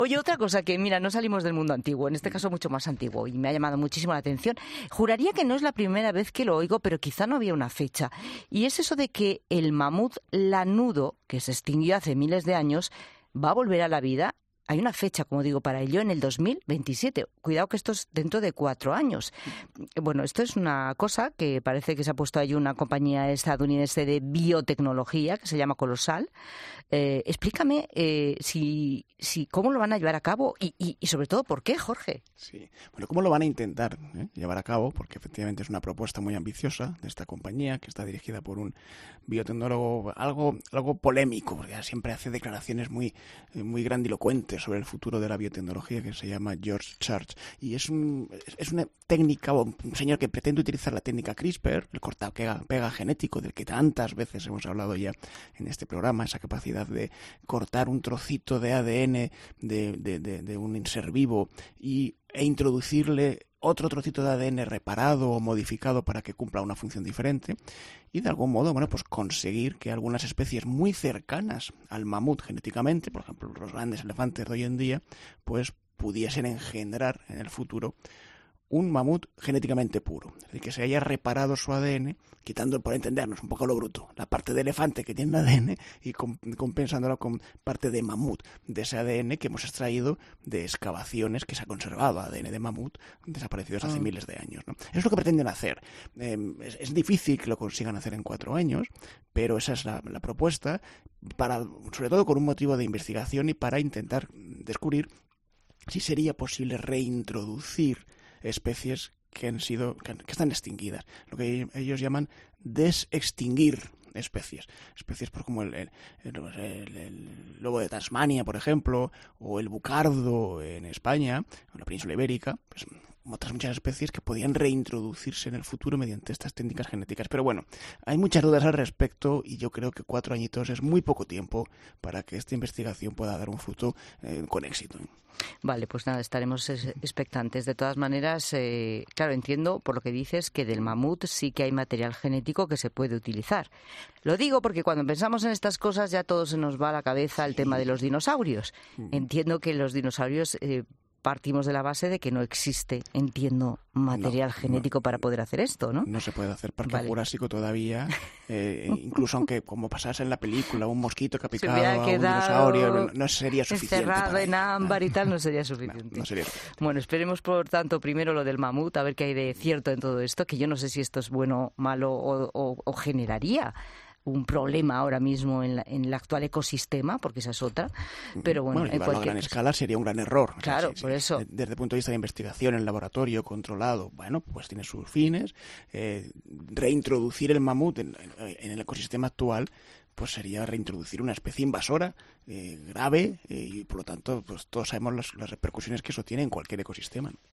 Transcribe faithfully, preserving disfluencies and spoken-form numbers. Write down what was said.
Oye, otra cosa que, mira, no salimos del mundo antiguo, en este caso mucho más antiguo, y me ha llamado muchísimo la atención. Juraría que no es la primera vez que lo oigo, pero quizá no había una fecha. Y es eso de que el mamut lanudo, que se extinguió hace miles de años, va a volver a la vida. Hay una fecha, como digo, para ello en el dos mil veintisiete. Cuidado que esto es dentro de cuatro años. Bueno, esto es una cosa que parece que se ha puesto ahí una compañía estadounidense de biotecnología que se llama Colosal. Eh, explícame eh, si, si cómo lo van a llevar a cabo y, y, y sobre todo por qué, Jorge. Sí, bueno, cómo lo van a intentar ¿eh? llevar a cabo, porque efectivamente es una propuesta muy ambiciosa de esta compañía que está dirigida por un biotecnólogo algo, algo polémico, porque siempre hace declaraciones muy, muy grandilocuentes sobre el futuro de la biotecnología, que se llama George Church, y es, un, es una técnica, o un señor que pretende utilizar la técnica CRISPR, el corta-pega genético del que tantas veces hemos hablado ya en este programa, esa capacidad de cortar un trocito de A D N de, de, de, de un ser vivo y, e introducirle otro trocito de A D N reparado o modificado para que cumpla una función diferente y de algún modo, bueno, pues conseguir que algunas especies muy cercanas al mamut genéticamente, por ejemplo los grandes elefantes de hoy en día, pues pudiesen engendrar en el futuro un mamut genéticamente puro, es decir, que se haya reparado su A D N, quitando, por entendernos, un poco lo bruto, la parte de elefante que tiene A D N y compensándolo con parte de mamut, de ese A D N que hemos extraído de excavaciones que se ha conservado, A D N de mamut desaparecidos hace oh. miles de años, ¿no? Es lo que pretenden hacer. Eh, es, es difícil que lo consigan hacer en cuatro años, pero esa es la, la propuesta, para, sobre todo con un motivo de investigación y para intentar descubrir si sería posible reintroducir especies que han sido que, que están extinguidas, lo que ellos llaman desextinguir especies, especies por como el, el, el, el, el lobo de Tasmania, por ejemplo, o el bucardo en España, en la península ibérica, pues otras muchas especies que podían reintroducirse en el futuro mediante estas técnicas genéticas. Pero bueno, hay muchas dudas al respecto y yo creo que cuatro añitos es muy poco tiempo para que esta investigación pueda dar un fruto eh, con éxito. Vale, pues nada, estaremos expectantes. De todas maneras, eh, claro, entiendo por lo que dices que del mamut sí que hay material genético que se puede utilizar. Lo digo porque cuando pensamos en estas cosas ya todo se nos va a la cabeza el tema de los dinosaurios. Entiendo que los dinosaurios... Eh, partimos de la base de que no existe, entiendo, material no, genético no, para poder hacer esto, ¿no? No se puede hacer Parque vale. Jurásico todavía, eh, incluso aunque como pasase en la película, un mosquito que ha picado a un dinosaurio, no sería suficiente. Encerrado en ámbar y tal, no sería suficiente. No, no sería suficiente. Bueno, esperemos por tanto primero lo del mamut, a ver qué hay de cierto en todo esto, que yo no sé si esto es bueno, malo o, o, o generaría un problema ahora mismo en, la, en el actual ecosistema, porque esa es otra, pero bueno, bueno en cualquier... a gran escala sería un gran error. Claro, o sea, sí, por sí. eso. Desde el punto de vista de investigación en laboratorio controlado, bueno, pues tiene sus fines. Eh, reintroducir el mamut en, en el ecosistema actual, pues sería reintroducir una especie invasora eh, grave eh, y por lo tanto, pues todos sabemos las, las repercusiones que eso tiene en cualquier ecosistema.